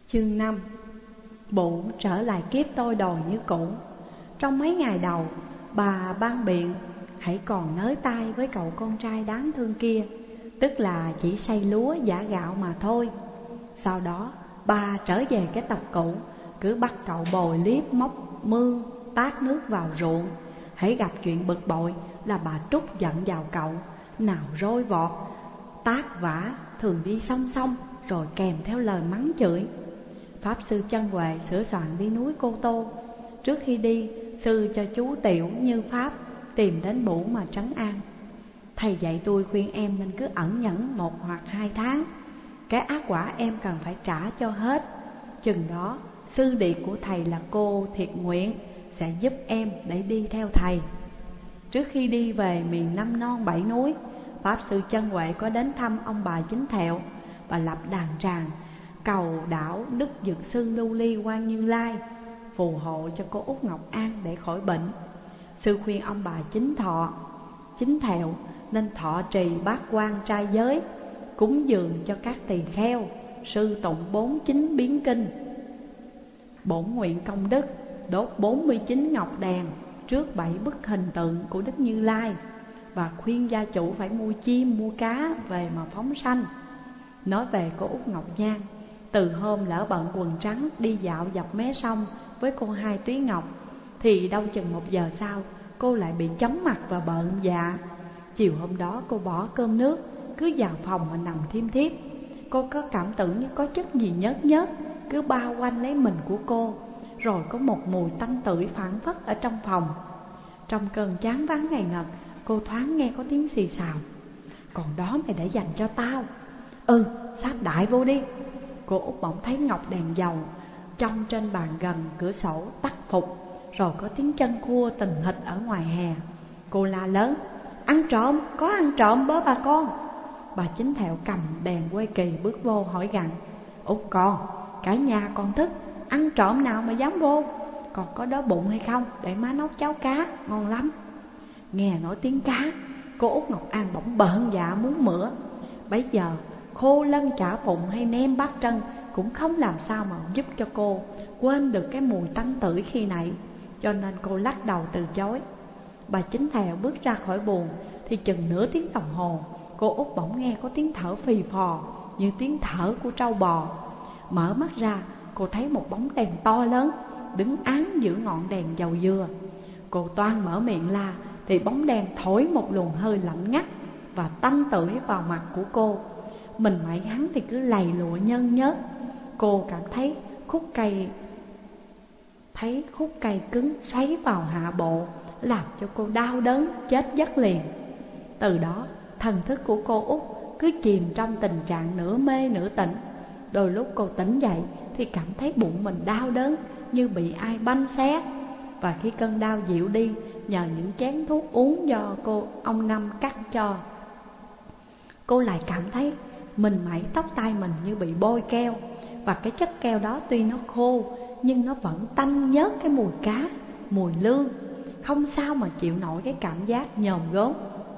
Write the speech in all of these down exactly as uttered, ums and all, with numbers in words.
Chương năm. Bụng trở lại kiếp tôi đòi như cũ. Trong mấy ngày đầu, bà ban biện hãy còn nới tay với cậu con trai đáng thương kia, tức là chỉ xay lúa giả gạo mà thôi. Sau đó bà trở về cái tập cũ, cứ bắt cậu bồi liếp móc mương tát nước vào ruộng. Hãy gặp chuyện bực bội là bà trút giận vào cậu, nào roi vọt, tát vả, thường đi song song rồi kèm theo lời mắng chửi. Pháp sư Chân Huệ sửa soạn đi núi Cô Tô. Trước khi đi, sư cho chú Tiểu Như Pháp tìm đến Bủ mà trấn an. Thầy dạy tôi khuyên em nên cứ ẩn nhẫn một hoặc hai tháng. Cái ác quả em cần phải trả cho hết. Chừng đó, sư điệt của thầy là cô Thiệt Nguyện sẽ giúp em để đi theo thầy. Trước khi đi về miền Năm Non Bảy Núi, Pháp sư Chân Huệ có đến thăm ông bà Chính Thẹo và lập đàn tràng cầu đảo Đức Dược Sư Lưu Ly Quan Như Lai phù hộ cho cô Út Ngọc An để khỏi bệnh. Sư khuyên ông bà Chính Thọ, Chính Thẹo nên thọ trì bát quan trai giới, cúng dường cho các tỳ kheo, sư tụng bốn chính biến kinh, bổn nguyện công đức, đốt bốn mươi chín ngọc đèn trước bảy bức hình tượng của Đức Như Lai, và khuyên gia chủ phải mua chim mua cá về mà phóng sanh. Nói về cô Út Ngọc Nhan, từ hôm lỡ bận quần trắng đi dạo dọc mé sông với cô Hai Túy Ngọc, thì đâu chừng một giờ sau cô lại bị chóng mặt và bợn dạ. Chiều hôm đó cô bỏ cơm nước, cứ vào phòng mà nằm thiêm thiếp. Cô có cảm tưởng như có chất gì nhớt nhớt cứ bao quanh lấy mình của cô, rồi có một mùi tanh tưởi phảng phất ở trong phòng. Trong cơn chán vắng ngày ngật, cô thoáng nghe có tiếng xì xào. Còn đó mày để dành cho tao. Ừ, sáp đại vô đi. Cô Út bỗng thấy ngọc đèn dầu trong trên bàn gần cửa sổ tắt phục, rồi có tiếng chân cua tình hịch ở ngoài hè. Cô la lớn: ăn trộm, có ăn trộm bớ bà con. Bà Chính Thẹo cầm đèn quay kỳ bước vô hỏi gặng: Út con, cả nhà còn thức, ăn trộm nào mà dám vô? Còn có đói bụng hay không, để má nấu cháo cá ngon lắm. Nghe nói tiếng cá, cô Út Ngọc An bỗng bợn dạ muốn mửa. Bấy giờ khô lân chả phụng hay nem bát trân cũng không làm sao mà giúp cho cô quên được cái mùi tanh tưởi khi nãy, cho nên cô lắc đầu từ chối. Bà Chính Thẹo bước ra khỏi buồng thì chừng nửa tiếng đồng hồ, cô Út bỗng nghe có tiếng thở phì phò như tiếng thở của trâu bò. Mở mắt ra, cô thấy một bóng đèn to lớn đứng án giữa ngọn đèn dầu dừa. Cô toan mở miệng la thì bóng đèn thổi một luồng hơi lạnh ngắt và tanh tưởi vào mặt của cô. Mình mày hắn thì cứ lầy lụa nhân nhớt. Cô cảm thấy khúc cây thấy khúc cây cứng xoáy vào hạ bộ, làm cho cô đau đớn chết giấc liền. Từ đó thần thức của cô Út cứ chìm trong tình trạng nửa mê nửa tỉnh. Đôi lúc cô tỉnh dậy thì cảm thấy bụng mình đau đớn như bị ai banh xé. Và khi cơn đau dịu đi nhờ những chén thuốc uống do cô ông Năm cắt cho, cô lại cảm thấy mình mẩy tóc tai mình như bị bôi keo. Và cái chất keo đó tuy nó khô nhưng nó vẫn tanh nhớt cái mùi cá, mùi lương, không sao mà chịu nổi cái cảm giác nhòm gốm.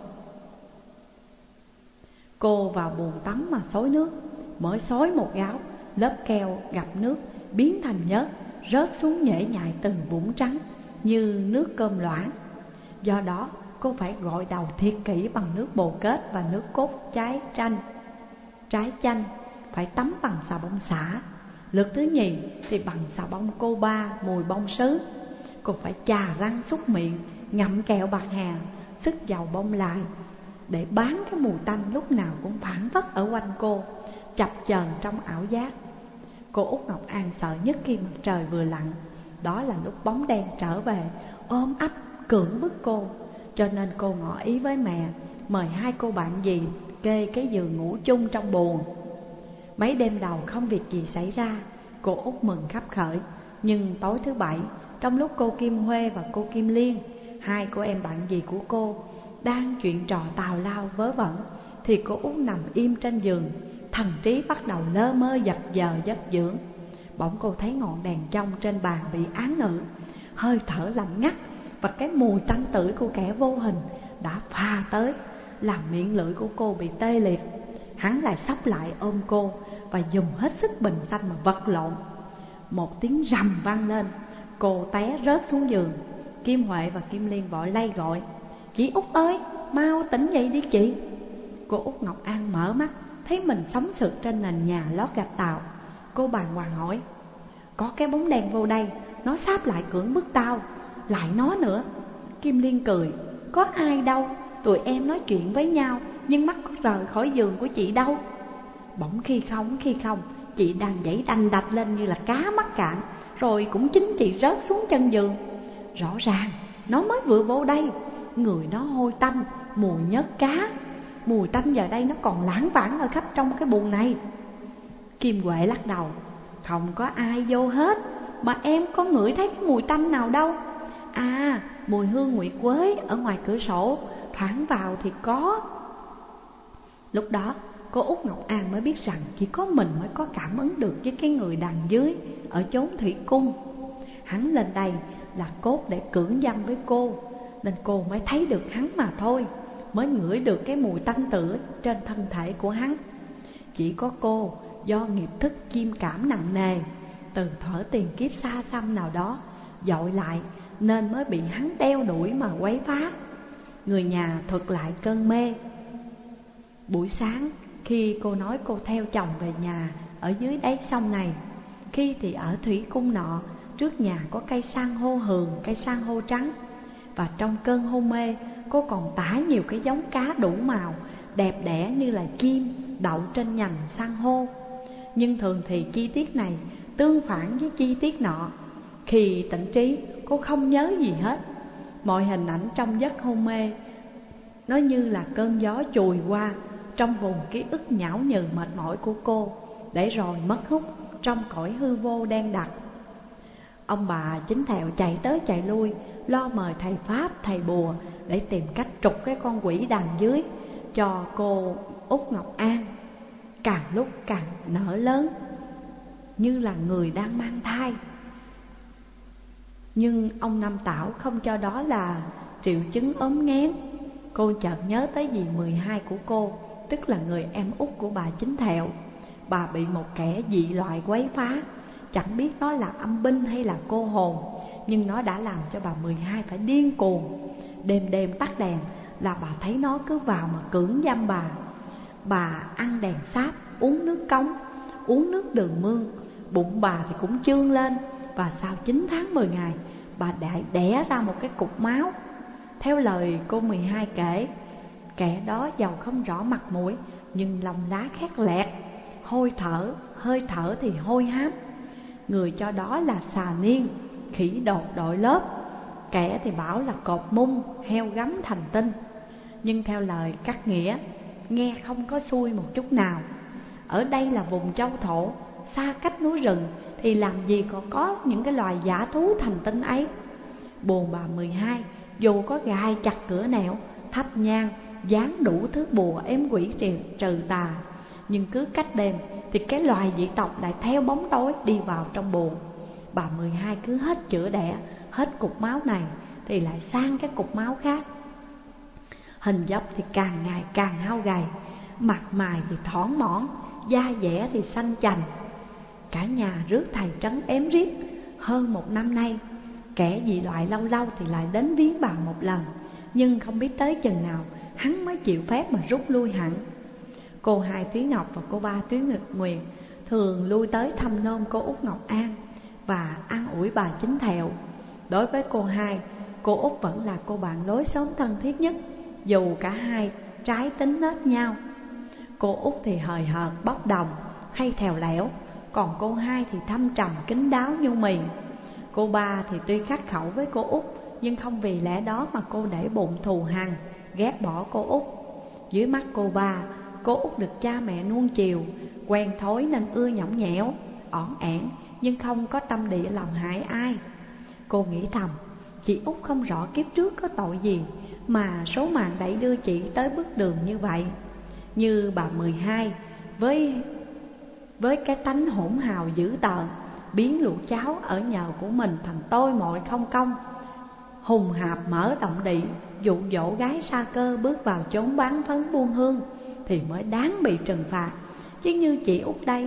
Cô vào bồn tắm mà xối nước. Mới xối một gáo, lớp keo gặp nước biến thành nhớt, rớt xuống nhễ nhại từng vũng trắng như nước cơm loãng. Do đó cô phải gội đầu thiệt kỹ bằng nước bồ kết và nước cốt trái chanh. Trái chanh phải tắm bằng xà bông xả. Lượt thứ nhì thì bằng xà bông cô ba mùi bông sứ. Cô phải chà răng súc miệng, ngậm kẹo bạc hà, sức dầu bông lại để bán cái mùi tanh lúc nào cũng phảng phất ở quanh cô, chập chờn trong ảo giác. Cô Út Ngọc An sợ nhất khi mặt trời vừa lặn, đó là lúc bóng đen trở về ôm ấp cưỡng bức cô. Cho nên cô ngỏ ý với mẹ mời hai cô bạn dì kê cái giường ngủ chung trong buồng. Mấy đêm đầu không việc gì xảy ra, cô Út mừng khắp khởi. Nhưng tối thứ bảy, trong lúc cô Kim Huê và cô Kim Liên, hai cô em bạn dì của cô, đang chuyện trò tào lao vớ vẩn, thì cô Út nằm im trên giường, thần trí bắt đầu lơ mơ giật giờ giấc dưỡng. Bỗng cô thấy ngọn đèn trong trên bàn bị án ngự, hơi thở lạnh ngắt và cái mùi tanh tưởi của kẻ vô hình đã pha tới, làm miệng lưỡi của cô bị tê liệt. Hắn lại xốc lại ôm cô và dùng hết sức bình xanh mà vật lộn. Một tiếng rầm vang lên, cô té rớt xuống giường. Kim Huệ và Kim Liên vội lay gọi: "Chị Út ơi, mau tỉnh dậy đi chị." Cô Út Ngọc An mở mắt, thấy mình sống sượt trên nền nhà lót gạch tàu. Cô bàng hoàng hỏi: "Có cái bóng đen vô đây, nó sáp lại cưỡng bức tao, lại nó nữa." Kim Liên cười: "Có ai đâu, tụi em nói chuyện với nhau, nhưng mắt có rời khỏi giường của chị đâu." Bỗng khi không khi không, chị đang nhảy đành đạch lên như là cá mắc cạn, rồi cũng chính chị rớt xuống chân giường. Rõ ràng nó mới vừa vô đây, người nó hôi tanh, mùi nhớt cá. Mùi tanh giờ đây nó còn lãng vảng ở khắp trong cái buồng này. Kim Huệ lắc đầu: "Không có ai vô hết, mà em có ngửi thấy cái mùi tanh nào đâu. À, mùi hương nguyệt quế ở ngoài cửa sổ, thoảng vào thì có." Lúc đó cô Út Ngọc An mới biết rằng chỉ có mình mới có cảm ứng được với cái người đằng dưới ở chốn thủy cung. Hắn lên đây là cốt để cưỡng dâm với cô, nên cô mới thấy được hắn mà thôi, mới ngửi được cái mùi tanh tưởi trên thân thể của hắn. Chỉ có cô do nghiệp thức chiêm cảm nặng nề từ thuở tiền kiếp xa xăm nào đó dội lại, nên mới bị hắn đeo đuổi mà quấy phá. Người nhà thuật lại cơn mê. Buổi sáng khi cô nói cô theo chồng về nhà ở dưới đáy sông này, khi thì ở thủy cung nọ, trước nhà có cây san hô hường, cây san hô trắng. Và trong cơn hôn mê, cô còn tả nhiều cái giống cá đủ màu, đẹp đẽ như là chim đậu trên nhành san hô. Nhưng thường thì chi tiết này tương phản với chi tiết nọ. Khi tỉnh trí, cô không nhớ gì hết. Mọi hình ảnh trong giấc hôn mê nó như là cơn gió chùi qua trong vùng ký ức nhão nhừ mệt mỏi của cô, để rồi mất hút trong cõi hư vô đen đặc. Ông bà Chính Thẹo chạy tới chạy lui, lo mời thầy pháp, thầy bùa để tìm cách trục cái con quỷ đằng dưới cho cô Út Ngọc An, càng lúc càng nở lớn như là người đang mang thai. Nhưng ông Năm Tảo không cho đó là triệu chứng ốm nghén. Cô chợt nhớ tới dì mười hai của cô, tức là người em út của bà Chính Thẹo. Bà bị một kẻ dị loại quấy phá, chẳng biết nó là âm binh hay là cô hồn, nhưng nó đã làm cho bà mười hai phải điên cuồng. Đêm đêm tắt đèn là bà thấy nó cứ vào mà cưỡng giam bà. Bà ăn đèn sáp, uống nước cống, uống nước đường mương, bụng bà thì cũng trương lên. Và sau chín tháng mười ngày, bà đã đẻ ra một cái cục máu. Theo lời cô mười hai kể, kẻ đó giàu không rõ mặt mũi, nhưng lòng lá khét lẹt, hôi thở, hơi thở thì hôi hám. Người cho đó là xà niên, khỉ đột đội lớp. Kẻ thì bảo là cọp mung, heo gấm thành tinh. Nhưng theo lời các nghĩa, nghe không có xuôi một chút nào. Ở đây là vùng châu thổ, xa cách núi rừng, thì làm gì còn có những cái loài dã thú thành tinh ấy. Buồn bà mười hai, dù có gài chặt cửa nẻo, thắp nhang, dán đủ thứ bùa ếm quỷ trừ, trừ tà, nhưng cứ cách đêm thì cái loài dị tộc lại theo bóng tối đi vào trong buồng. Bà mười hai cứ hết chữa đẻ, hết cục máu này thì lại sang cái cục máu khác. Hình dốc thì càng ngày càng hao gầy, mặt mày thì thỏn mỏn, da dẻ thì xanh chành. Cả nhà rước thầy trấn ém riết. Hơn một năm nay, kẻ dị loại lâu lâu thì lại đến viếng bà một lần, nhưng không biết tới chừng nào hắn mới chịu phép mà rút lui hẳn. Cô hai Thúy Ngọc và cô ba Thúy Nguyệt thường lui tới thăm nom cô Út Ngọc An và an ủi bà Chính Thẹo. Đối với cô hai, cô Út vẫn là cô bạn lối xóm thân thiết nhất, dù cả hai trái tính nết nhau. Cô Út thì hời hợt bốc đồng hay thèo lẻo, còn cô hai thì thâm trầm kín đáo nhu mì. Cô ba thì tuy khắc khẩu với cô Út, nhưng không vì lẽ đó mà cô để bụng thù hằn, ghét bỏ cô Út. Dưới mắt cô ba, cô Út được cha mẹ nuông chiều, quen thói nên ưa nhõng nhẽo, ỏn ẻn, nhưng không có tâm địa làm hại ai. Cô nghĩ thầm, chị Út không rõ kiếp trước có tội gì mà số mạng đẩy đưa chị tới bước đường như vậy. Như bà mười hai, với với cái tánh hỗn hào dữ tợn, biến lũ cháu ở nhờ của mình thành tôi mọi không công, hùng hạp mở động địa, dụ dỗ gái sa cơ bước vào chốn bán phấn buôn hương, thì mới đáng bị trừng phạt. Chứ như chị Út đây,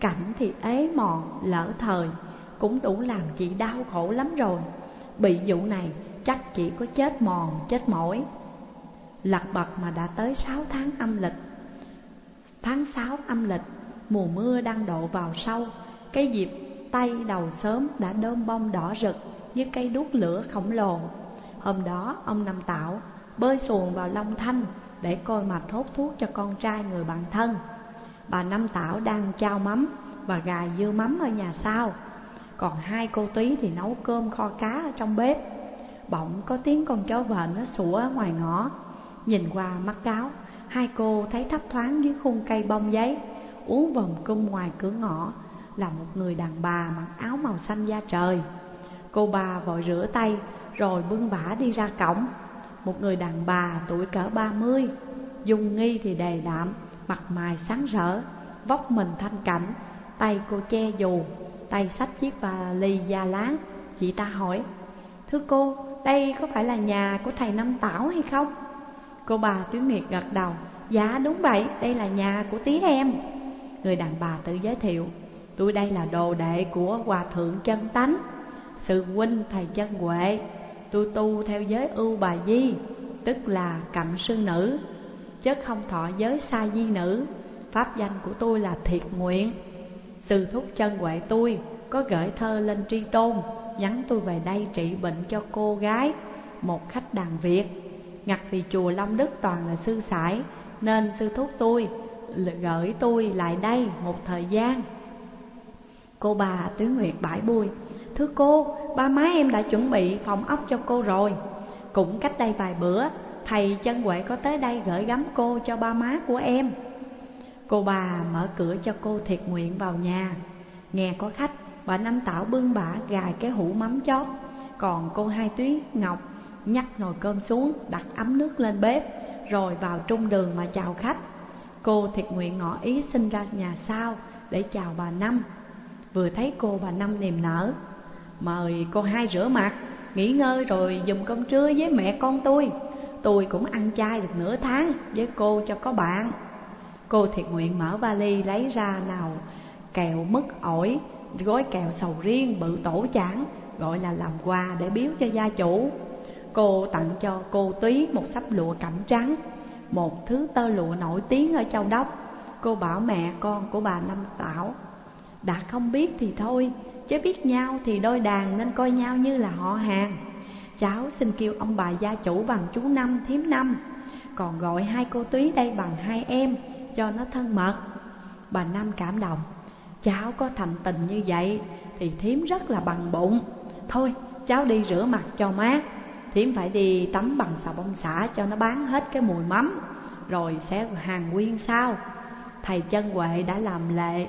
cảnh thì ế mòn lỡ thời, cũng đủ làm chị đau khổ lắm rồi. Bị vụ này chắc chỉ có chết mòn chết mỏi. Lật bật mà đã tới sáu tháng âm lịch. Tháng sáu âm lịch, mùa mưa đang độ vào sâu. Cái dịp tây đầu sớm đã đơm bông đỏ rực như cây đuốc lửa khổng lồ. Hôm đó ông Năm Tảo bơi xuồng vào Long Thanh để coi mạch hốt thuốc cho con trai người bạn thân. Bà Năm Tảo đang chao mắm và gài dưa mắm ở nhà sau, còn hai cô Túy thì nấu cơm kho cá ở trong bếp. Bỗng có tiếng con chó vện nó sủa ở ngoài ngõ. Nhìn qua mắt cáo, hai cô thấy thấp thoáng dưới khung cây bông giấy, uốn vòng cung ngoài cửa ngõ là một người đàn bà mặc áo màu xanh da trời. Cô bà vội rửa tay rồi bưng bả đi ra cổng. Một người đàn bà tuổi cỡ ba mươi, dung nghi thì đề đạm, mặt mày sáng rỡ, vóc mình thanh cảnh. Tay cô che dù, tay xách chiếc vali da láng. Chị ta hỏi: "Thưa cô, đây có phải là nhà của thầy Năm Tảo hay không?" Cô bà Tuyết Nguyệt gật đầu: "Dạ đúng vậy, đây là nhà của tí em." Người đàn bà tự giới thiệu: "Tôi đây là đồ đệ của Hòa Thượng Chân Tánh, sư huynh thầy Chân Huệ. Tôi tu theo giới Ưu Bà Di, tức là cận sư nữ, chứ không thọ giới sa di nữ. Pháp danh của tôi là Thiệt Nguyện. Sư thúc Chân Huệ tôi có gửi thơ lên Tri Tôn, nhắn tôi về đây trị bệnh cho cô gái, một khách đàn Việt. Ngặt vì chùa Long Đức toàn là sư sãi, nên sư thúc tôi gửi tôi lại đây một thời gian." Cô bà Tuyến Nguyệt bãi bui: "Thưa cô, ba má em đã chuẩn bị phòng ốc cho cô rồi. Cũng cách đây vài bữa, thầy Chân Huệ có tới đây gửi gắm cô cho ba má của em." Cô bà mở cửa cho cô Thiệt Nguyện vào nhà. Nghe có khách, bà Năm Tảo bưng bả gài cái hũ mắm chót, còn cô Hai Tuyết Ngọc nhắc nồi cơm xuống, đặt ấm nước lên bếp, rồi vào trung đường mà chào khách. Cô Thiệt Nguyện ngỏ ý xin ra nhà sau để chào bà Năm. Vừa thấy cô, bà Năm niềm nở: "Mời cô Hai rửa mặt, nghỉ ngơi rồi dùng cơm trưa với mẹ con tôi. Tôi cũng ăn chay được nửa tháng với cô cho có bạn." Cô Thiệt Nguyện mở vali lấy ra nào kẹo mứt ổi, gói kẹo sầu riêng bự tổ chảng, gọi là làm quà để biếu cho gia chủ. Cô tặng cho cô Túy một xấp lụa cẩm trắng, một thứ tơ lụa nổi tiếng ở Châu Đốc. Cô bảo mẹ con của bà Năm Tảo: "Đã không biết thì thôi, chứ biết nhau thì đôi đàn nên coi nhau như là họ hàng. Cháu xin kêu ông bà gia chủ bằng chú Năm, thím Năm, còn gọi hai cô Túy đây bằng hai em cho nó thân mật." Bà Năm cảm động: "Cháu có thành tình như vậy thì thím rất là bằng bụng. Thôi cháu đi rửa mặt cho mát, thím phải đi tắm bằng xà bông xả cho nó bán hết cái mùi mắm, rồi sẽ hàng nguyên sau. Thầy Chân Huệ đã làm lệ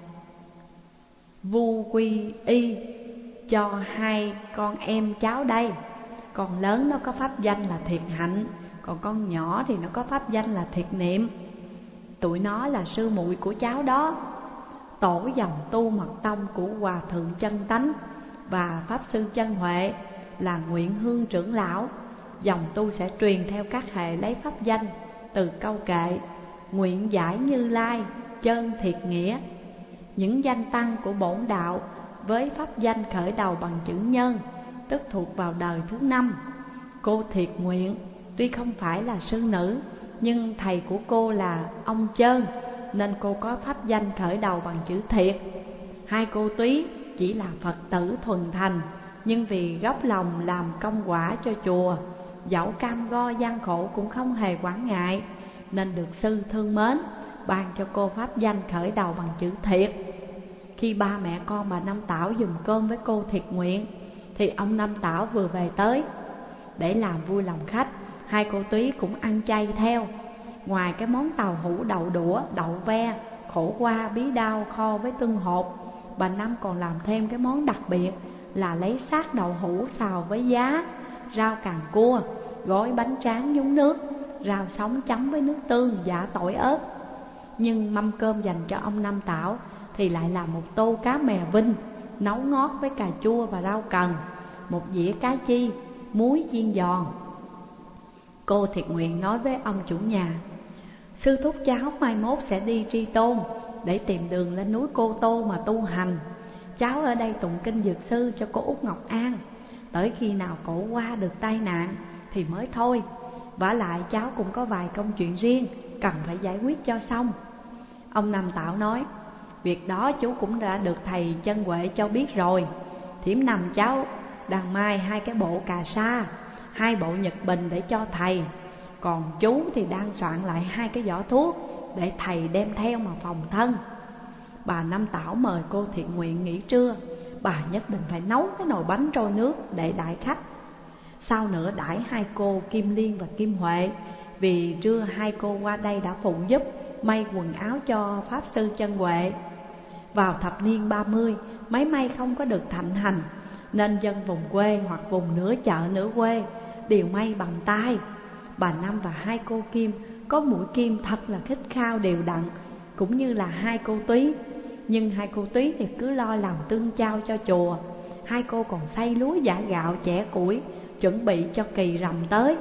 vu quy y cho hai con em cháu đây. Con lớn nó có pháp danh là Thiệt Hạnh, còn con nhỏ thì nó có pháp danh là Thiệt Niệm. Tụi nó là sư muội của cháu đó. Tổ dòng tu mật tông của Hòa Thượng Chân Tánh và Pháp Sư Chân Huệ là Nguyện Hương trưởng lão. Dòng tu sẽ truyền theo các hệ lấy pháp danh từ câu kệ Nguyện Giải Như Lai, Chân Thiệt Nghĩa. Những danh tăng của bổn đạo với pháp danh khởi đầu bằng chữ Nhân, tức thuộc vào đời thứ năm. Cô Thiệt Nguyện tuy không phải là sư nữ, nhưng thầy của cô là ông Chơn, nên cô có pháp danh khởi đầu bằng chữ Thiệt. Hai cô Túy chỉ là Phật tử thuần thành, nhưng vì gốc lòng làm công quả cho chùa, dẫu cam go gian khổ cũng không hề quản ngại, nên được sư thương mến, ban cho cô pháp danh khởi đầu bằng chữ Thiệt. Khi ba mẹ con bà Năm Tảo dùng cơm với cô Thiệt Nguyện, thì ông Năm Tảo vừa về tới. Để làm vui lòng khách, hai cô Túy cũng ăn chay theo. Ngoài cái món tàu hũ đậu đũa, đậu ve, khổ qua, bí đao kho với tương hột, bà Năm còn làm thêm cái món đặc biệt là lấy xác đậu hũ xào với giá, rau càng cua, gói bánh tráng nhúng nước, rau sống chấm với nước tương giả tỏi ớt. Nhưng mâm cơm dành cho ông Năm Tảo thì lại là một tô cá mè vinh nấu ngót với cà chua và rau cần, một dĩa cá chi, muối chiên giòn. Cô Thiệt Nguyện nói với ông chủ nhà: "Sư thúc cháu mai mốt sẽ đi Tri Tôn, để tìm đường lên núi Cô Tô mà tu hành. Cháu ở đây tụng kinh dược sư cho cô Út Ngọc An, tới khi nào cổ qua được tai nạn thì mới thôi. Vả lại cháu cũng có vài công chuyện riêng cần phải giải quyết cho xong. Ông Năm Tảo nói: Việc đó chú cũng đã được thầy Chân Huệ cho biết rồi. Thiểm nằm cháu đang mai hai cái bộ cà sa, hai bộ nhật bình để cho thầy. Còn chú thì đang soạn lại hai cái giỏ thuốc để thầy đem theo mà phòng thân. Bà Năm Tảo mời cô Thiện Nguyện nghỉ trưa. Bà nhất định phải nấu cái nồi bánh trôi nước để đãi khách. Sau nữa đãi hai cô Kim Liên và Kim Huệ, vì trưa hai cô qua đây đã phụ giúp may quần áo cho Pháp Sư Chân Huệ. Vào thập niên ba mươi, máy may không có được thịnh hành, nên dân vùng quê hoặc vùng nửa chợ nửa quê đều may bằng tay. Bà Năm và hai cô Kim có mũi kim thật là khít khao đều đặn, cũng như là hai cô Túy. Nhưng hai cô Túy thì cứ lo làm tương chao cho chùa, hai cô còn xay lúa giã gạo chẻ củi, chuẩn bị cho kỳ rằm tới.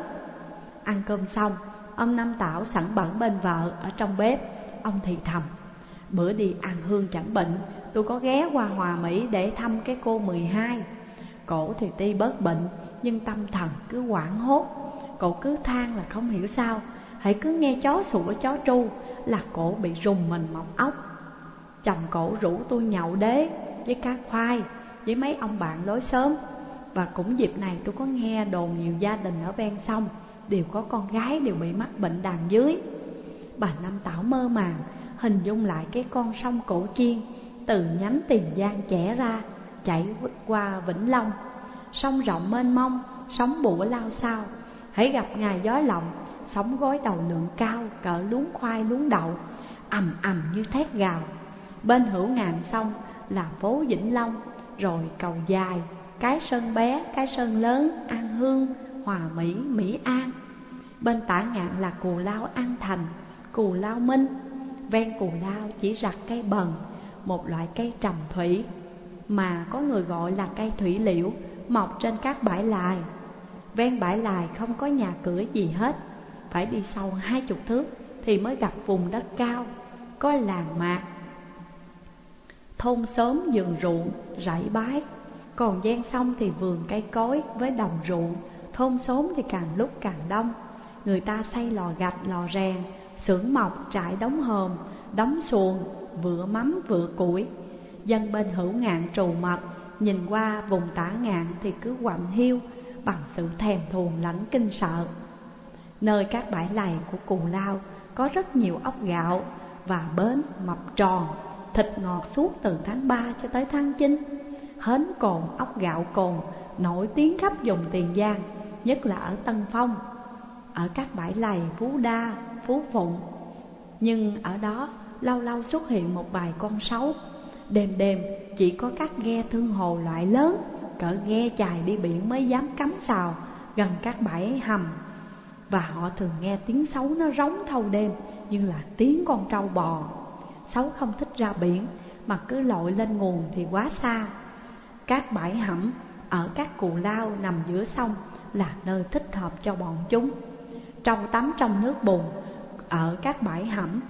Ăn cơm xong, ông Năm Tảo sẵn bẩn bên vợ ở trong bếp. Ông thì thầm: Bữa đi ăn hương chẳng bệnh, tôi có ghé qua Hòa Mỹ để thăm cái cô mười hai. Cổ thì tuy bớt bệnh, nhưng tâm thần cứ hoảng hốt. Cổ cứ than là không hiểu sao, hãy cứ nghe chó sủa chó tru là cổ bị rùng mình mọc óc. Chồng cổ rủ tôi nhậu đế với cá khoai với mấy ông bạn lối xóm. Và cũng dịp này tôi có nghe đồn nhiều gia đình ở ven sông đều có con gái đều bị mắc bệnh đàn dưới. Bà Năm Tảo mơ màng hình dung lại cái con sông Cổ Chiên từ nhánh Tiền Giang chẻ ra, chảy qua Vĩnh Long. Sông rộng mênh mông, sóng bủa lao sao. Hãy gặp ngày gió lộng, sóng gối đầu lượng cao cỡ luống khoai luống đậu, ầm ầm như thét gào. Bên hữu ngàn sông là phố Vĩnh Long, rồi Cầu Dài, Cái Sơn bé, Cái Sơn lớn, An Hương, Hòa Mỹ, Mỹ An. Bên tả ngạn là Cù Lao An Thành, Cù Lao Minh. Ven Cù Lao chỉ rặt cây bần, một loại cây trầm thủy mà có người gọi là cây thủy liễu, mọc trên các bãi lài. Ven bãi lài không có nhà cửa gì hết, phải đi sâu hai chục thước thì mới gặp vùng đất cao, có làng mạc, thôn xóm, vườn ruộng, rẫy bái. Còn ven sông thì vườn cây cối với đồng ruộng. Thôn xóm thì càng lúc càng đông. Người ta xây lò gạch, lò rèn, xưởng mộc, trại đóng hòm, đóng xuồng, vựa mắm, vựa củi. Dân bên hữu ngạn trù mật nhìn qua vùng tả ngạn thì cứ quạnh hiu bằng sự thèm thuồng lãnh kinh sợ. Nơi các bãi lầy của Cù Lao có rất nhiều ốc gạo và bến mập tròn, thịt ngọt suốt từ tháng ba cho tới tháng chín. Hến cồn, ốc gạo cồn nổi tiếng khắp vùng Tiền Giang, nhất là ở Tân Phong. Ở các bãi lầy Phú Đa, Phú Phụng, nhưng ở đó lâu lâu xuất hiện một vài con sấu. Đêm đêm chỉ có các ghe thương hồ loại lớn, cỡ ghe chài đi biển mới dám cắm sào gần các bãi hầm. Và họ thường nghe tiếng sấu nó rống thâu đêm như là tiếng con trâu bò. Sấu không thích ra biển mà cứ lội lên nguồn thì quá xa. Các bãi hẩm ở các Cù Lao nằm giữa sông là nơi thích hợp cho bọn chúng. Trâu tắm trong nước bùn ở các bãi hẩm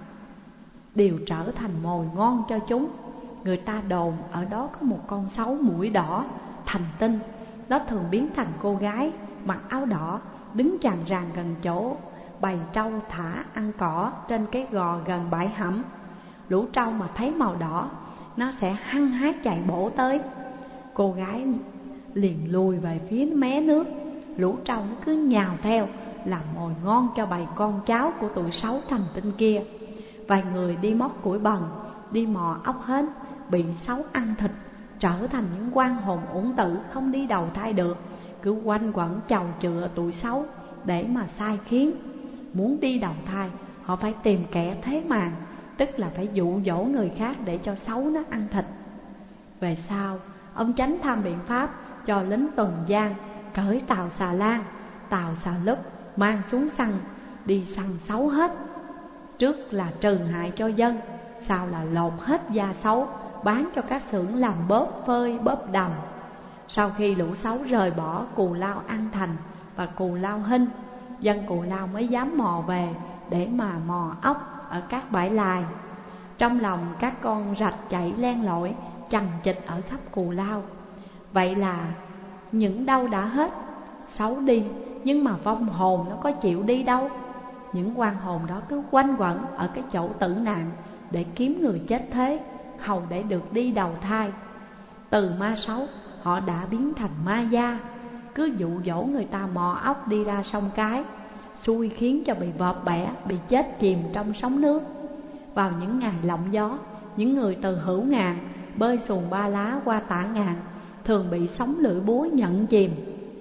đều trở thành mồi ngon cho chúng. Người ta đồn ở đó có một con sấu mũi đỏ thành tinh. Nó thường biến thành cô gái mặc áo đỏ, đứng chàng ràng gần chỗ bầy trâu thả ăn cỏ trên cái gò gần bãi hẩm. Lũ trâu mà thấy màu đỏ, nó sẽ hăng hái chạy bổ tới. Cô gái liền lùi về phía mé nước. Lũ trâu nó cứ nhào theo, làm mồi ngon cho bầy con cháu của tụi sấu thành tinh kia. Vài người đi mót củi bần, đi mò ốc hến, bị sấu ăn thịt, trở thành những quan hồn uổng tử không đi đầu thai được, cứ quanh quẩn chầu chựa tụi sấu để mà sai khiến. Muốn đi đầu thai, họ phải tìm kẻ thế màn, tức là phải dụ dỗ người khác để cho sấu nó ăn thịt. Về sau, ông Chánh tham biện pháp cho lính tuần giang cởi tàu xà lan, tàu xà lúp mang xuống săn, đi săn sấu hết. Trước là trừ hại cho dân, sau là lột hết da sấu, bán cho các xưởng làm bóp phơi, bóp đầm. Sau khi lũ sấu rời bỏ Cù Lao An Thành và Cù Lao Hinh, dân Cù Lao mới dám mò về để mà mò ốc ở các bãi lài. Trong lòng các con rạch chảy len lỏi, chằng chịt ở khắp Cù Lao. Vậy là những đau đã hết, xấu đi, nhưng mà vong hồn nó có chịu đi đâu. Những oan hồn đó cứ quanh quẩn ở cái chỗ tử nạn để kiếm người chết thế, hầu để được đi đầu thai. Từ ma xấu, họ đã biến thành ma da, cứ dụ dỗ người ta mò ốc đi ra sông Cái, xui khiến cho bị vọt bẻ, bị chết chìm trong sóng nước. Vào những ngày lộng gió, những người từ Hữu Ngàn bơi xuồng Ba Lá qua Tả Ngàn thường bị sóng lưỡi búa nhận chìm.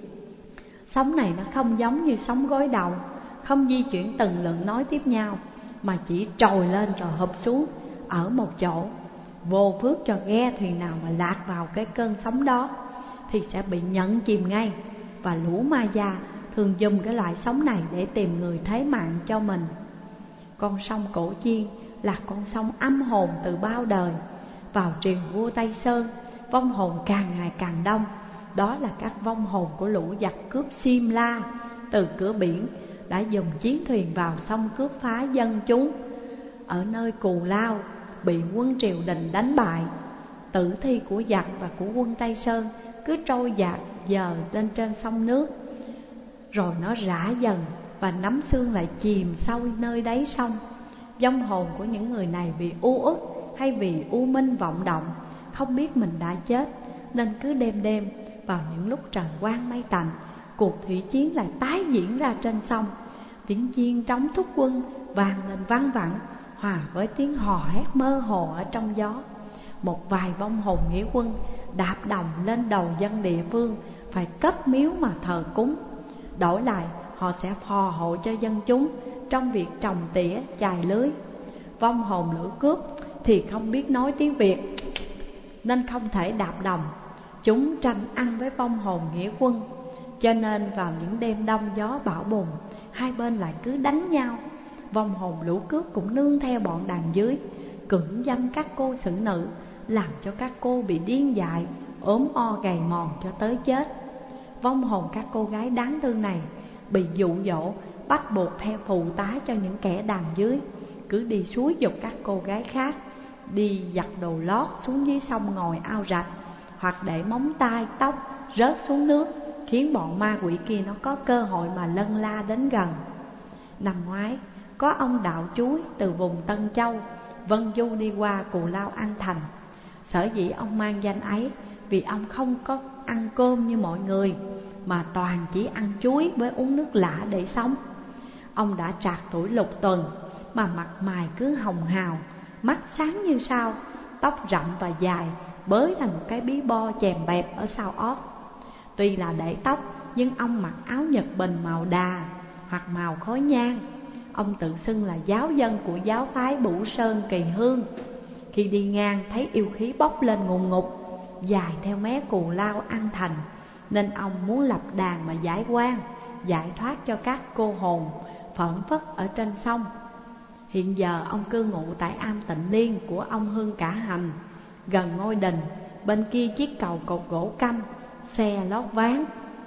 Sóng này nó không giống như sóng gối đầu, không di chuyển từng lần nối tiếp nhau, mà chỉ trồi lên rồi hụp xuống ở một chỗ. Vô phước cho ghe thuyền nào mà lạc vào cái cơn sóng đó thì sẽ bị nhận chìm ngay. Và lũ ma da thường dùng cái loại sóng này để tìm người thế mạng cho mình. Con sông Cổ Chiên là con sông âm hồn từ bao đời. Vào triều vua Tây Sơn, vong hồn càng ngày càng đông. Đó là các vong hồn của lũ giặc cướp Sim La từ cửa biển đã dùng chiến thuyền vào sông cướp phá dân chúng. Ở nơi Cù Lao bị quân triều đình đánh bại, tử thi của giặc và của quân Tây Sơn cứ trôi dạt dờ lên trên sông nước, rồi nó rã dần và nắm xương lại chìm sâu nơi đáy sông. Vong hồn của những người này vì u uất hay vì u minh vọng động, không biết mình đã chết, nên cứ đêm đêm vào những lúc trời quang mây tạnh, cuộc thủy chiến lại tái diễn ra trên sông. Tiếng chiên trống thúc quân vang lên vang vẳng, hòa với tiếng hò hét mơ hồ ở trong gió. Một vài vong hồn nghĩa quân đạp đồng lên đầu dân địa phương, phải cất miếu mà thờ cúng. Đổi lại họ sẽ phò hộ cho dân chúng trong việc trồng tỉa, chài lưới. Vong hồn lữ cướp thì không biết nói tiếng Việt nên không thể đạp đồng. Chúng tranh ăn với vong hồn nghĩa quân, cho nên vào những đêm đông gió bão bùng, hai bên lại cứ đánh nhau. Vong hồn lũ cướp cũng nương theo bọn đàn dưới, cưỡng dâm các cô xử nữ, làm cho các cô bị điên dại, ốm o gầy mòn cho tới chết. Vong hồn các cô gái đáng thương này bị dụ dỗ, bắt buộc theo phụ tá cho những kẻ đàn dưới, cứ đi xúi giục các cô gái khác đi giặt đồ lót xuống dưới sông ngồi ao rạch, hoặc để móng tay tóc rớt xuống nước, khiến bọn ma quỷ kia nó có cơ hội mà lân la đến gần. Năm ngoái có ông đạo chuối từ vùng Tân Châu vân du đi qua Cù Lao An Thành. Sở dĩ ông mang danh ấy vì ông không có ăn cơm như mọi người, mà toàn chỉ ăn chuối với uống nước lã để sống. Ông đã trạc tuổi lục tuần mà mặt mày cứ hồng hào, mắt sáng như sao, tóc rậm và dài bới thành một cái bí bo chèm bẹp ở sau ót. Tuy là để tóc nhưng ông mặc áo nhật bình màu đà hoặc màu khói nhang. Ông tự xưng là giáo dân của giáo phái Bửu Sơn Kỳ Hương. Khi đi ngang thấy yêu khí bốc lên ngùn ngụt dài theo mé Cù Lao An Thành, nên ông muốn lập đàn mà giải oan, giải thoát cho các cô hồn phởn phất ở trên sông. Hiện giờ ông cư ngụ tại am Tịnh Liên của ông Hương Cả Hành, gần ngôi đình. Bên kia chiếc cầu cột gỗ căm, xe lót ván.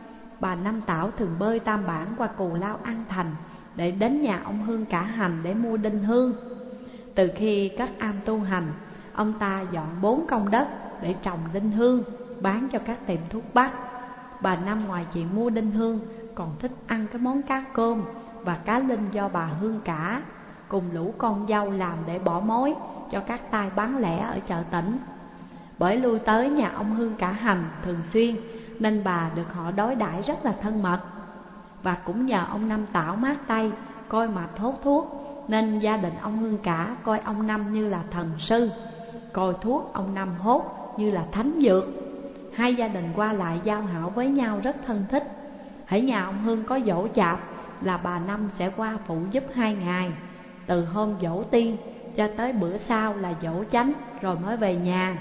Bà Năm Tảo thường bơi tam bản qua Cù Lao An Thành để đến nhà ông Hương Cả Hành để mua đinh hương. Từ khi cất am tu hành, ông ta dọn bốn công đất để trồng đinh hương, bán cho các tiệm thuốc bắc. Bà Năm ngoài chuyện mua đinh hương còn thích ăn cái món cá cơm và cá linh do bà Hương Cả cùng lũ con dâu làm để bỏ mối cho các tay bán lẻ ở chợ tỉnh. Bởi lui tới nhà ông Hương Cả Hành thường xuyên nên bà được họ đối đãi rất là thân mật. Và cũng nhờ ông Năm Tảo mát tay coi mạch hốt thuốc, nên gia đình ông Hương Cả coi ông Năm như là thần sư, coi thuốc ông Năm hốt như là thánh dược. Hai gia đình qua lại giao hảo với nhau rất thân thích. Hễ nhà ông Hương có giỗ chạp là bà Năm sẽ qua phụ giúp hai ngày, từ hôm giỗ tiên cho tới bữa sau là giỗ chánh, rồi mới về nhà.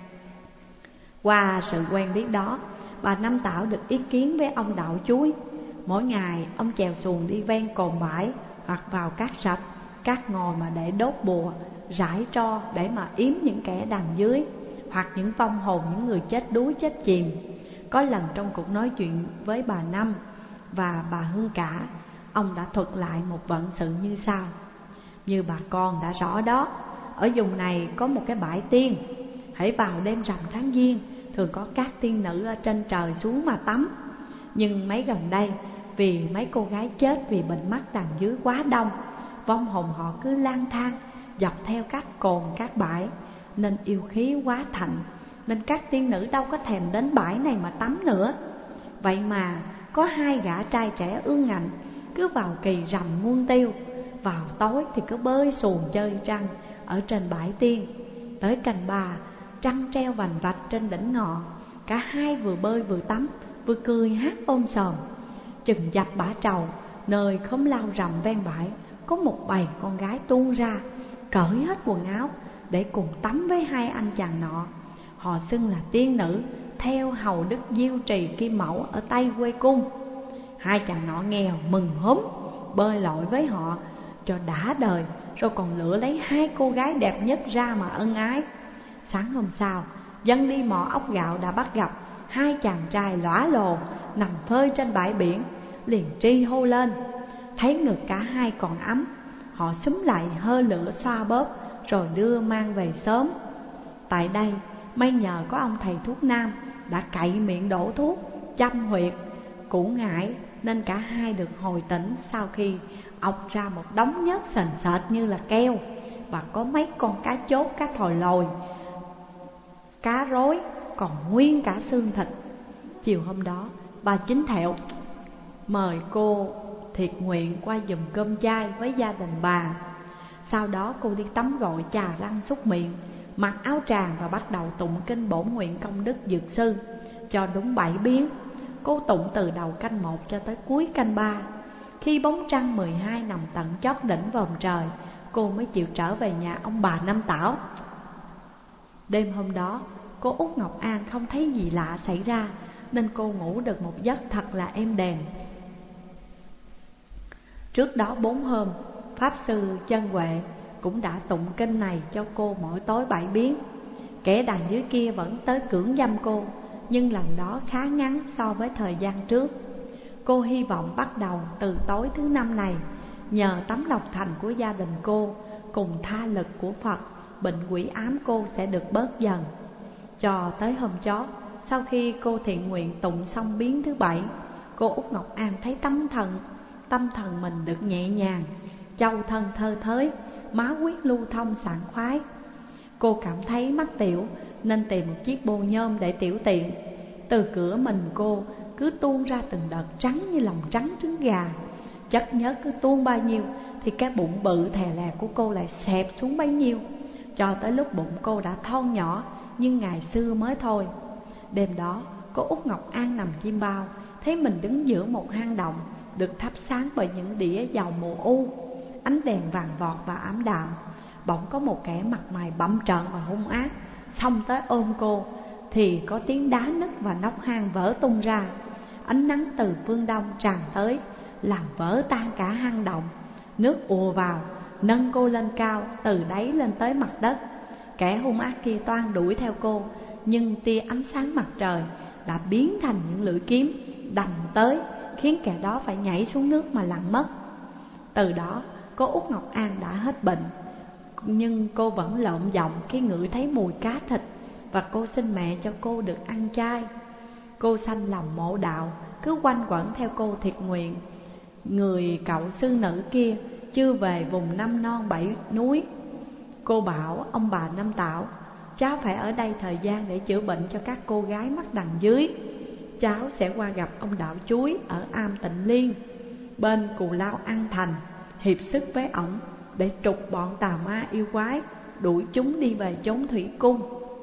Qua sự quen biết đó, bà Năm Tảo được ý kiến với ông đạo chuối. Mỗi ngày ông chèo xuồng đi ven cồn bãi hoặc vào các rạch, các ngồi mà để đốt bùa, rải tro để mà yếm những kẻ đàn dưới, hoặc những vong hồn những người chết đuối chết chìm. Có lần trong cuộc nói chuyện với bà Năm và bà Hương Cả, ông đã thuật lại một vận sự như sau: như bà con đã rõ đó, ở vùng này có một cái bãi tiên. Hãy vào đêm rằm tháng Giêng, thường có các tiên nữ ở trên trời xuống mà tắm. Nhưng mấy gần đây, vì mấy cô gái chết vì bệnh mắt đằng dưới quá đông, vong hồn họ cứ lang thang dọc theo các cồn các bãi, nên yêu khí quá thạnh, nên các tiên nữ đâu có thèm đến bãi này mà tắm nữa. Vậy mà có hai gã trai trẻ ương ngạnh cứ vào kỳ rằm muôn tiêu, vào tối thì cứ bơi xuồng chơi trăng ở trên bãi tiên. Tới canh ba, trăng treo vành vạch trên đỉnh ngọn, cả hai vừa bơi vừa tắm, vừa cười hát ôm sòm. Chừng dập bả trầu, nơi khóm lau rằm ven bãi, có một bầy con gái tuôn ra, cởi hết quần áo để cùng tắm với hai anh chàng nọ. Họ xưng là tiên nữ, theo hầu đức Diêu Trì Kim Mẫu ở Tây quê cung. Hai chàng nọ nghèo mừng húm, bơi lội với họ cho đã đời, rồi còn lựa lấy hai cô gái đẹp nhất ra mà ân ái. Sáng hôm sau, dân đi mò ốc gạo đã bắt gặp hai chàng trai lõa lồ nằm phơi trên bãi biển, liền tri hô lên. Thấy ngực cả hai còn ấm, họ xúm lại hơ lửa xoa bóp, rồi đưa mang về sớm. Tại đây, may nhờ có ông thầy thuốc nam đã cậy miệng đổ thuốc, châm huyệt, củ ngải, nên cả hai được hồi tỉnh sau khi ọc ra một đống nhớt sền sệt như là keo, và có mấy con cá chốt, cá thòi lồi, cá rối, còn nguyên cả xương thịt. Chiều hôm đó, bà Chính Thẹo mời cô Thiệt Nguyện qua giùm cơm chay với gia đình bà. Sau đó cô đi tắm gội, chà răng súc miệng, mặc áo tràng và bắt đầu tụng kinh bổn nguyện công đức dược sư cho đúng bảy biến. Cô tụng từ đầu canh một cho tới cuối canh ba. Khi bóng trăng mười hai nằm tận chót đỉnh vòm trời, cô mới chịu trở về nhà ông bà Năm Tảo. Đêm hôm đó, cô Út Ngọc An không thấy gì lạ xảy ra, nên cô ngủ được một giấc thật là êm đềm. Trước đó bốn hôm, Pháp Sư Chân Huệ cũng đã tụng kinh này cho cô mỗi tối bảy biến. Kẻ đằng dưới kia vẫn tới cưỡng dâm cô, nhưng lần đó khá ngắn so với thời gian trước. Cô hy vọng bắt đầu từ tối thứ năm này, nhờ tấm lòng thành của gia đình cô cùng tha lực của Phật, bệnh quỷ ám cô sẽ được bớt dần. Cho tới hôm chót, sau khi cô thiện nguyện tụng xong biến thứ bảy, cô Út Ngọc An thấy tâm thần tâm thần mình được nhẹ nhàng, châu thân thơ thới, máu huyết lưu thông sảng khoái. Cô cảm thấy mắc tiểu nên tìm một chiếc bô nhôm để tiểu tiện. Từ cửa mình cô cứ tuôn ra từng đợt trắng như lòng trắng trứng gà. Chất nhớ cứ tuôn bao nhiêu thì cái bụng bự thè lè của cô lại xẹp xuống bấy nhiêu, cho tới lúc bụng cô đã thon nhỏ nhưng ngày xưa mới thôi. Đêm đó, cô Út Ngọc An nằm chim bao, thấy mình đứng giữa một hang động được thắp sáng bởi những đĩa dầu mù u, ánh đèn vàng vọt và ảm đạm. Bỗng có một kẻ mặt mày bặm trợn và hung ác xông tới ôm cô, thì có tiếng đá nứt và nóc hang vỡ tung ra. Ánh nắng từ phương đông tràn tới, làm vỡ tan cả hang động. Nước ùa vào, nâng cô lên cao, từ đáy lên tới mặt đất. Kẻ hung ác kia toan đuổi theo cô, nhưng tia ánh sáng mặt trời đã biến thành những lưỡi kiếm đầm tới, khiến kẻ đó phải nhảy xuống nước mà lặn mất. Từ đó, cô Út Ngọc An đã hết bệnh, nhưng cô vẫn lợm giọng khi ngửi thấy mùi cá thịt, và cô xin mẹ cho cô được ăn chay. Cô sanh lòng mộ đạo, cứ quanh quẩn theo cô Thiệt Nguyện. Người cậu sư nữ kia chưa về vùng năm non bảy núi. Cô bảo ông bà Năm Tảo, cháu phải ở đây thời gian để chữa bệnh cho các cô gái mắt đằng dưới. Cháu sẽ qua gặp ông Đạo Chuối ở Am Tịnh Liên, bên Cù Lao An Thành, hiệp sức với ổng để trục bọn tà ma yêu quái, đuổi chúng đi về chốn thủy cung.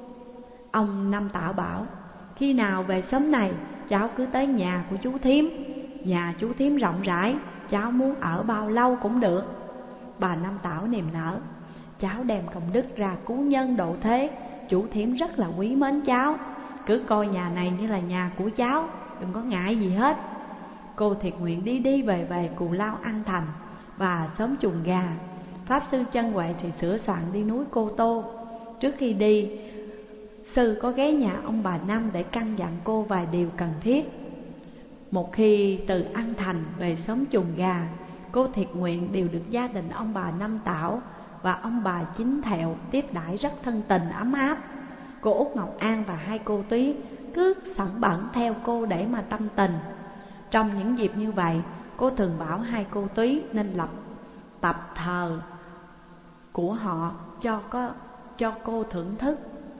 Ông Năm Tảo bảo, khi nào về sớm này, cháu cứ tới nhà của chú Thím. Nhà chú Thím rộng rãi, cháu muốn ở bao lâu cũng được. Bà Năm Tảo niềm nở, cháu đem công đức ra cứu nhân độ thế, chú Thím rất là quý mến cháu. Cứ coi nhà này như là nhà của cháu, đừng có ngại gì hết. Cô Thiệt Nguyện đi đi về về Cù Lao An Thành và xóm Chuồng Gà. Pháp Sư Chân Huệ thì sửa soạn đi núi Cô Tô. Trước khi đi, sư có ghé nhà ông bà Năm để căn dặn cô vài điều cần thiết. Một khi từ An Thành về xóm Chuồng Gà, cô Thiệt Nguyện đều được gia đình ông bà Năm Tảo và ông bà Chính Thẹo tiếp đãi rất thân tình ấm áp. Cô Út Ngọc An và hai cô Túy cứ sẵn bẩn theo cô để mà tâm tình. Trong những dịp như vậy, cô thường bảo hai cô Túy nên lập tập thờ của họ cho có cho cô thưởng thức.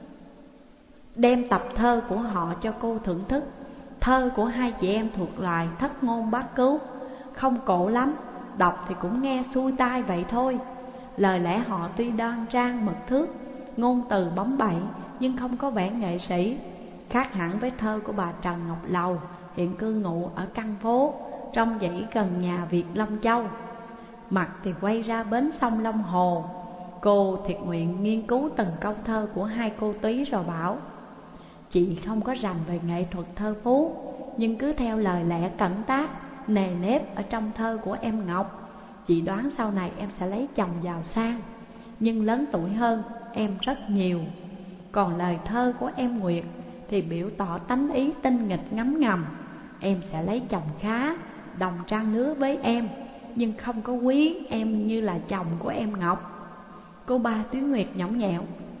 Đem tập thơ của họ cho cô thưởng thức. Thơ của hai chị em thuộc loại thất ngôn bát cứu, không cổ lắm, đọc thì cũng nghe xuôi tai vậy thôi. Lời lẽ họ tuy đoan trang mực thước, ngôn từ bóng bẩy, nhưng không có vẻ nghệ sĩ. Khác hẳn với thơ của bà Trần Ngọc Lầu, hiện cư ngụ ở căn phố trong dãy gần nhà Việt Long Châu. Mặt thì quay ra bến sông Long Hồ. Cô thiệt nguyện nghiên cứu từng câu thơ của hai cô Túy rồi bảo: chị không có rành về nghệ thuật thơ phú, nhưng cứ theo lời lẽ cẩn tác, nề nếp ở trong thơ của em Ngọc, chị đoán sau này em sẽ lấy chồng giàu sang, nhưng lớn tuổi hơn em rất nhiều. Còn lời thơ của em Nguyệt thì biểu tỏ tánh ý tinh nghịch ngấm ngầm. Em sẽ lấy chồng khá, đồng trang lứa với em, nhưng không có quý em như là chồng của em Ngọc. Cô ba Tuyến Nguyệt nhõng nhẽo: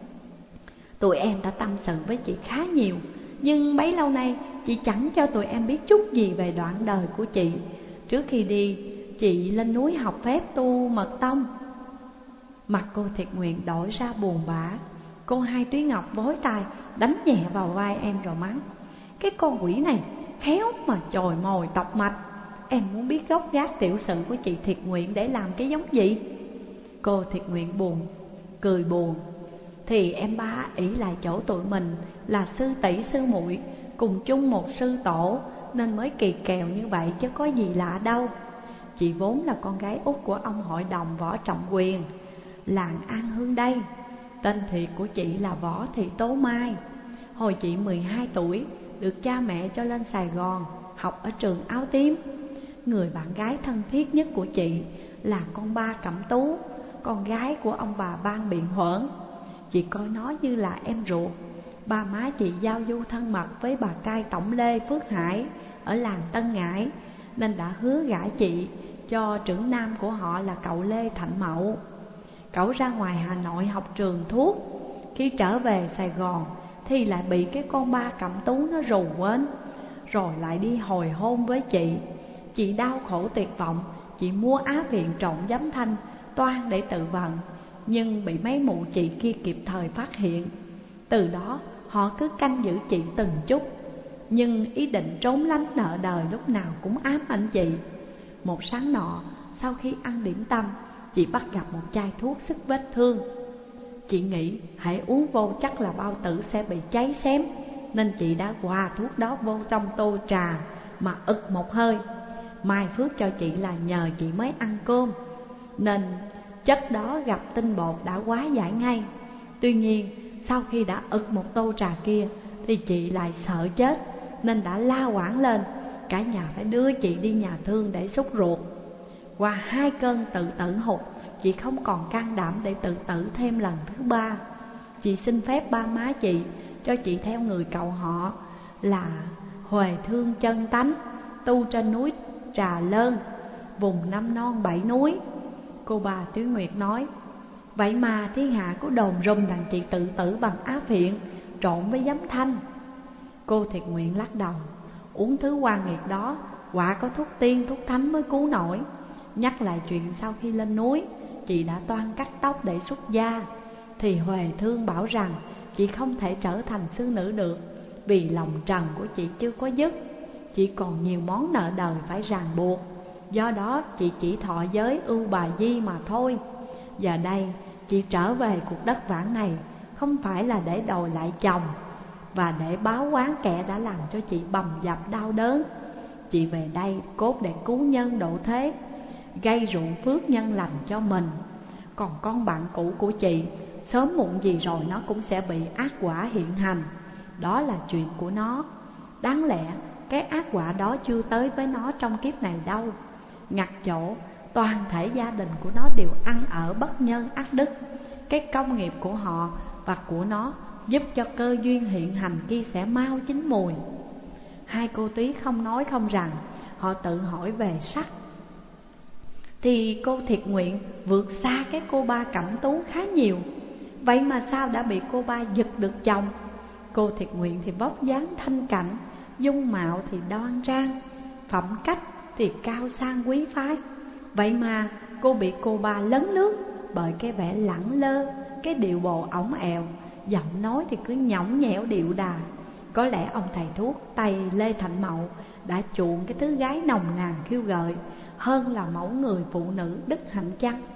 tụi em đã tâm sự với chị khá nhiều, nhưng bấy lâu nay chị chẳng cho tụi em biết chút gì về đoạn đời của chị. Trước khi đi, chị lên núi học phép tu mật tông. Mặt cô thiệt nguyện đổi ra buồn bã. Cô Hai Túy Ngọc vối tay đánh nhẹ vào vai em rồi mắng: cái con quỷ này khéo mà chồi mồi tọc mạch. Em muốn biết gốc gác tiểu sự của chị Thiệt Nguyện để làm cái giống gì? Cô Thiệt Nguyện buồn, cười buồn: thì em ba ỷ lại chỗ tụi mình là sư tỷ sư muội, cùng chung một sư tổ, nên mới kỳ kèo như vậy chứ có gì lạ đâu. Chị vốn là con gái út của ông hội đồng Võ Trọng Quyền, làng An Hương đây. Tên thiệt của chị là Võ Thị Tố Mai. Hồi chị mười hai tuổi, được cha mẹ cho lên Sài Gòn học ở trường Áo Tím. Người bạn gái thân thiết nhất của chị là con ba Cẩm Tú, con gái của ông bà Ban Biện Huẩn. Chị coi nó như là em ruột. Ba má chị giao du thân mật với bà cai tổng Lê Phước Hải ở làng Tân Ngãi, nên đã hứa gả chị cho trưởng nam của họ là cậu Lê Thạnh Mậu. Cậu ra ngoài Hà Nội học trường thuốc. Khi trở về Sài Gòn thì lại bị cái con ba Cẩm Tú nó rù quên, rồi lại đi hồi hôn với chị. Chị đau khổ tuyệt vọng, chị mua á viện trộn giấm thanh toan để tự vận, nhưng bị mấy mụ chị kia kịp thời phát hiện. Từ đó họ cứ canh giữ chị từng chút, nhưng ý định trốn lánh nợ đời lúc nào cũng ám ảnh chị. Một sáng nọ, sau khi ăn điểm tâm, chị bắt gặp một chai thuốc sức vết thương. Chị nghĩ hãy uống vô chắc là bao tử sẽ bị cháy xém, nên chị đã hòa thuốc đó vô trong tô trà mà ực một hơi. Mai phước cho chị là nhờ chị mới ăn cơm, nên chất đó gặp tinh bột đã hóa giải ngay. Tuy nhiên sau khi đã ực một tô trà kia thì chị lại sợ chết, nên đã la quảng lên. Cả nhà phải đưa chị đi nhà thương để xúc ruột. Qua hai cơn tự tử hụt, chị không còn can đảm để tự tử thêm lần thứ ba. Chị xin phép ba má chị cho chị theo người cậu họ là Huệ Thương chân tánh, tu trên núi Trà Lơn, vùng năm non bảy núi. Cô bà Tuyến Nguyệt nói: vậy mà thiên hạ có đồn rùm rằng chị tự tử bằng á phiện trộn với giấm thanh. Cô Thiệt Nguyện lắc đầu: uống thứ oan nghiệt đó, quả có thuốc tiên thuốc thánh mới cứu nổi. Nhắc lại chuyện sau khi lên núi, chị đã toan cắt tóc để xuất gia, thì Huệ Thương bảo rằng chị không thể trở thành sư nữ được, vì lòng trần của chị chưa có dứt, chị còn nhiều món nợ đời phải ràng buộc. Do đó chị chỉ thọ giới ưu bà di mà thôi. Giờ đây chị trở về cuộc đất vãng này không phải là để đòi lại chồng và để báo oán kẻ đã làm cho chị bầm dập đau đớn. Chị về đây cốt để cứu nhân độ thế, gây ruộng phước nhân lành cho mình. Còn con bạn cũ của chị, sớm muộn gì rồi nó cũng sẽ bị ác quả hiện hành. Đó là chuyện của nó. Đáng lẽ cái ác quả đó chưa tới với nó trong kiếp này đâu. Ngặt chỗ toàn thể gia đình của nó đều ăn ở bất nhân ác đức. Cái công nghiệp của họ và của nó giúp cho cơ duyên hiện hành kia sẽ mau chín mùi. Hai cô Túy không nói không rằng, họ tự hỏi về sắc. thì cô Thiệt Nguyện vượt xa cái cô Ba Cẩm Tú khá nhiều. Vậy mà sao đã bị cô Ba giật được chồng? Cô Thiệt Nguyện thì vóc dáng thanh cạnh, dung mạo thì đoan trang, phẩm cách thì cao sang quý phái. Vậy mà cô bị cô Ba lấn lướt bởi cái vẻ lẳng lơ, cái điệu bộ ổng ẹo, giọng nói thì cứ nhõng nhẽo điệu đà. Có lẽ ông thầy thuốc Tây Lê Thành Mậu đã chuộng cái thứ gái nồng nàn khiêu gợi hơn là mẫu người phụ nữ đức hạnh chăng?